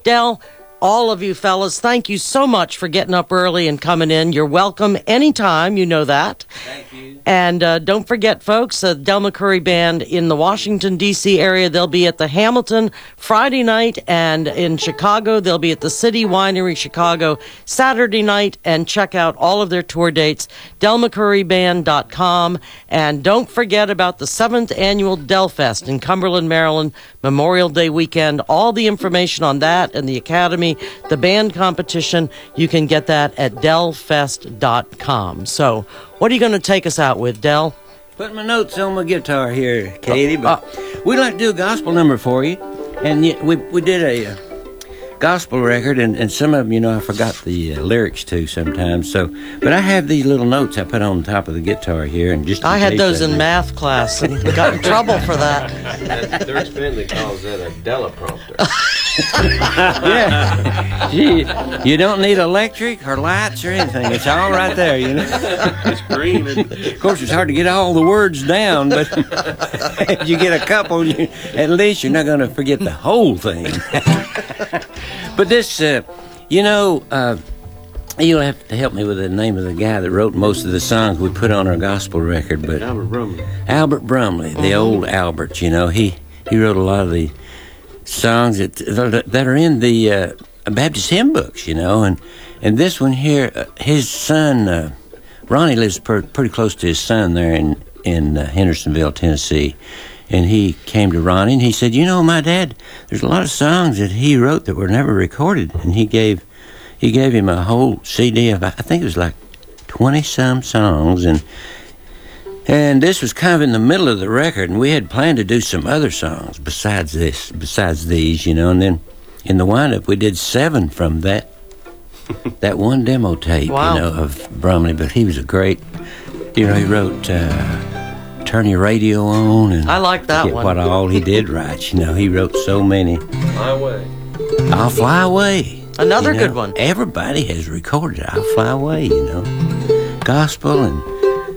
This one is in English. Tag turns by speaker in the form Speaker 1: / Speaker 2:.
Speaker 1: Del, all of you fellas, thank you so much for getting up early and coming in. You're welcome anytime, you know that.
Speaker 2: Thank you.
Speaker 1: And don't forget, folks, the Del McCoury Band in the Washington, D.C. area, they'll be at the Hamilton Friday night, and in Chicago, they'll be at the City Winery Chicago Saturday night, and check out all of their tour dates, delmccoury.com. And don't forget about the 7th Annual Del Fest in Cumberland, Maryland, Memorial Day weekend. All the information on that and the Academy, the band competition, you can get that at delfest.com. So, what are you going to take us out with, Del?
Speaker 2: Put my notes on my guitar here, Katie, but we'd like to do a gospel number for you. And we did a gospel record, and some of them, I forgot the lyrics to sometimes. So, but I have these little notes I put on top of the guitar here, and just
Speaker 1: I had those in math class and got in trouble for that.
Speaker 3: There's family calls that a teleprompter.
Speaker 2: Yeah, you don't need electric or lights or anything. It's all right there,
Speaker 3: It's green.
Speaker 2: Of course, it's hard to get all the words down, but if you get a couple, at least you're not going to forget the whole thing. But this, you'll have to help me with the name of the guy that wrote most of the songs we put on our gospel record. But
Speaker 3: Albert Brumley.
Speaker 2: Albert Brumley, the old Albert, he wrote a lot of the songs that are in the Baptist hymn books, and this one here, his son, Ronnie lives pretty close to his son there in Hendersonville, Tennessee. And he came to Ronnie and he said, my dad, there's a lot of songs that he wrote that were never recorded. And he gave him a whole CD of, I think it was like 20-some songs. And this was kind of in the middle of the record, and we had planned to do some other songs besides these, and then in the windup we did 7 from that one demo tape,
Speaker 1: wow.
Speaker 2: Of Brumley. But he was a great, he wrote Turn Your Radio On, and
Speaker 1: I like that one.
Speaker 2: What all he did write, he wrote so many.
Speaker 3: Fly Away.
Speaker 2: I'll Fly Away.
Speaker 1: Another good one.
Speaker 2: Everybody has recorded I'll Fly Away, gospel and